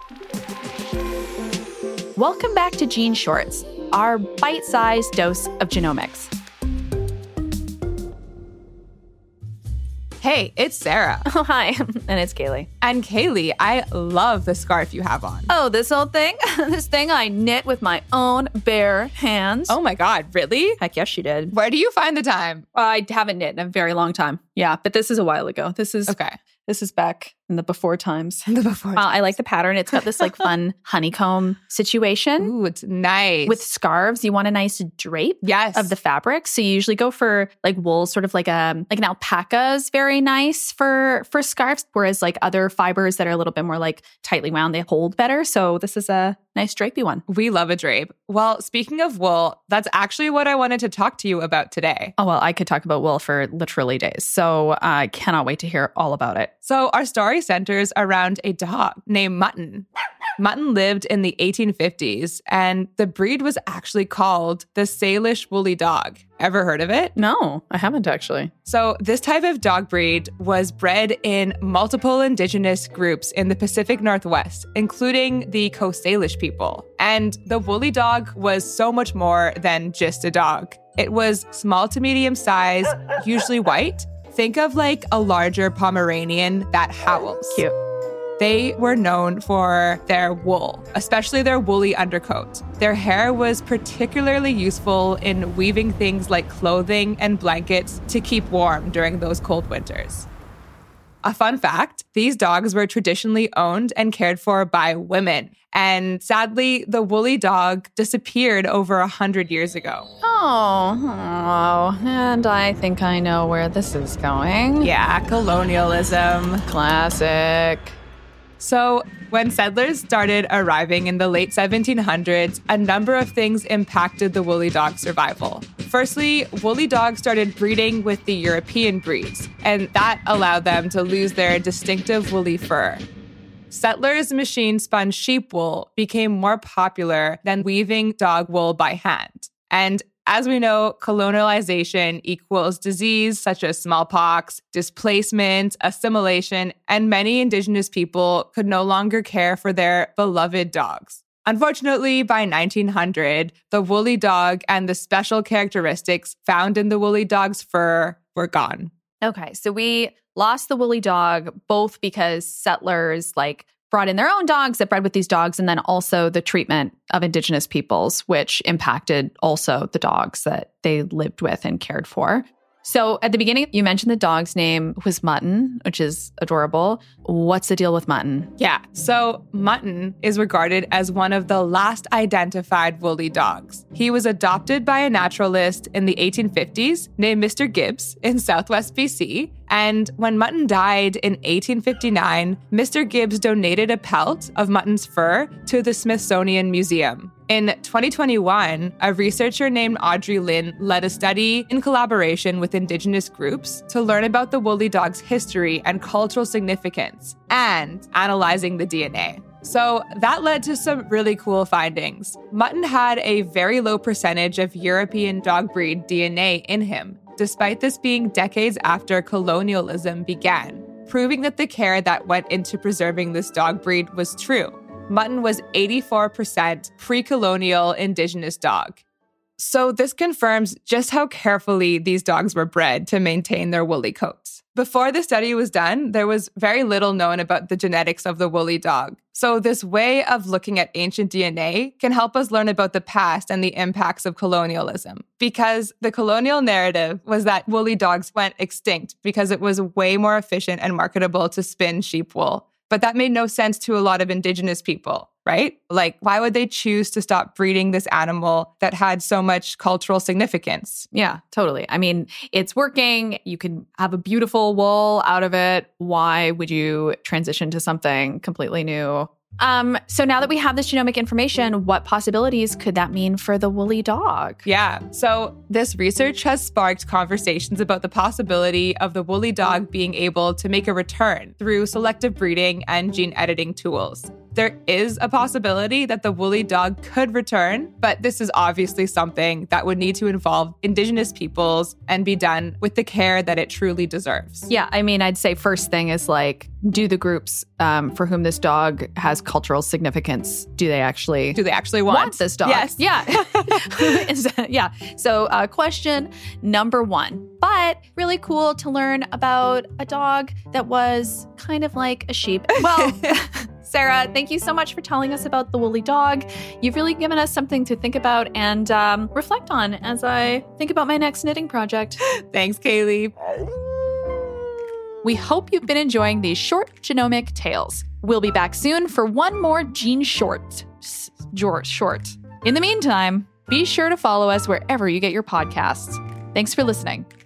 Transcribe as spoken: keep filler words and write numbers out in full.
Welcome back to Gene Shorts, our bite-sized dose of genomics. Hey, it's Sarah. Oh, hi. And it's Kaylee. And Kaylee, I love the scarf you have on. Oh, this old thing? This thing I knit with my own bare hands. Oh my God, really? Heck yes, she did. Where do you find the time? I haven't knit in a very long time. Yeah, but this is a while ago. This is okay. This is back in the before times. In the before times. Uh, I like the pattern. It's got this like fun honeycomb situation. Ooh, it's nice. With scarves, you want a nice drape yes. of the fabric. So you usually go for like wool, sort of like a like an alpaca is very nice for for scarves, whereas like other fibers that are a little bit more like tightly wound, they hold better. So this is a nice drapey one. We love a drape. Well, speaking of wool, that's actually what I wanted to talk to you about today. Oh, well, I could talk about wool for literally days. So I cannot wait to hear all about it. So our story centers around a dog named Mutton. Mutton lived in the eighteen fifties, and the breed was actually called the Salish Woolly Dog. Ever heard of it? No, I haven't actually. So this type of dog breed was bred in multiple indigenous groups in the Pacific Northwest, including the Coast Salish people. And the woolly dog was so much more than just a dog. It was small to medium size, usually white. Think of like a larger Pomeranian that howls. Cute. They were known for their wool, especially their woolly undercoat. Their hair was particularly useful in weaving things like clothing and blankets to keep warm during those cold winters. A fun fact, these dogs were traditionally owned and cared for by women. And sadly, the woolly dog disappeared over a hundred years ago. Oh, oh, and I think I know where this is going. Yeah, colonialism. Classic. So when settlers started arriving in the late seventeen hundreds, a number of things impacted the woolly dog's survival. Firstly, woolly dogs started breeding with the European breeds, and that allowed them to lose their distinctive woolly fur. Settlers' machine-spun sheep wool became more popular than weaving dog wool by hand. And as we know, colonialization equals disease such as smallpox, displacement, assimilation, and many indigenous people could no longer care for their beloved dogs. Unfortunately, by nineteen hundred, the woolly dog and the special characteristics found in the woolly dog's fur were gone. Okay, so we lost the woolly dog both because settlers like brought in their own dogs that bred with these dogs, and then also the treatment of indigenous peoples, which impacted also the dogs that they lived with and cared for. So at the beginning, you mentioned the dog's name was Mutton, which is adorable. What's the deal with Mutton? Yeah, so Mutton is regarded as one of the last identified woolly dogs. He was adopted by a naturalist in the eighteen fifties named Mister Gibbs in Southwest B C. And when Mutton died in eighteen fifty-nine, Mister Gibbs donated a pelt of Mutton's fur to the Smithsonian Museum. In twenty twenty-one, a researcher named Audrey Lynn led a study in collaboration with indigenous groups to learn about the woolly dog's history and cultural significance, and analyzing the D N A. So that led to some really cool findings. Mutton had a very low percentage of European dog breed D N A in him, despite this being decades after colonialism began, proving that the care that went into preserving this dog breed was true. Mutton was eighty-four percent pre-colonial indigenous dog. So this confirms just how carefully these dogs were bred to maintain their woolly coats. Before the study was done, there was very little known about the genetics of the woolly dog. So this way of looking at ancient D N A can help us learn about the past and the impacts of colonialism. Because the colonial narrative was that woolly dogs went extinct because it was way more efficient and marketable to spin sheep wool. But that made no sense to a lot of indigenous people, right? Like, why would they choose to stop breeding this animal that had so much cultural significance? Yeah, totally. I mean, it's working. You can have a beautiful wool out of it. Why would you transition to something completely new? Um, so now that we have this genomic information, what possibilities could that mean for the woolly dog? Yeah, so this research has sparked conversations about the possibility of the woolly dog being able to make a return through selective breeding and gene editing tools. There is a possibility that the woolly dog could return, but this is obviously something that would need to involve Indigenous peoples and be done with the care that it truly deserves. Yeah, I mean, I'd say first thing is like, do the groups um, for whom this dog has cultural significance, do they actually do they actually want, want this dog? Yes. Yeah. yeah. So uh, question number one. But really cool to learn about a dog that was kind of like a sheep. Well, Sarah, thank you so much for telling us about the woolly dog. You've really given us something to think about and um, reflect on as I think about my next knitting project. Thanks, Kaylee. We hope you've been enjoying these short genomic tales. We'll be back soon for one more gene short. Short, short. In the meantime, be sure to follow us wherever you get your podcasts. Thanks for listening.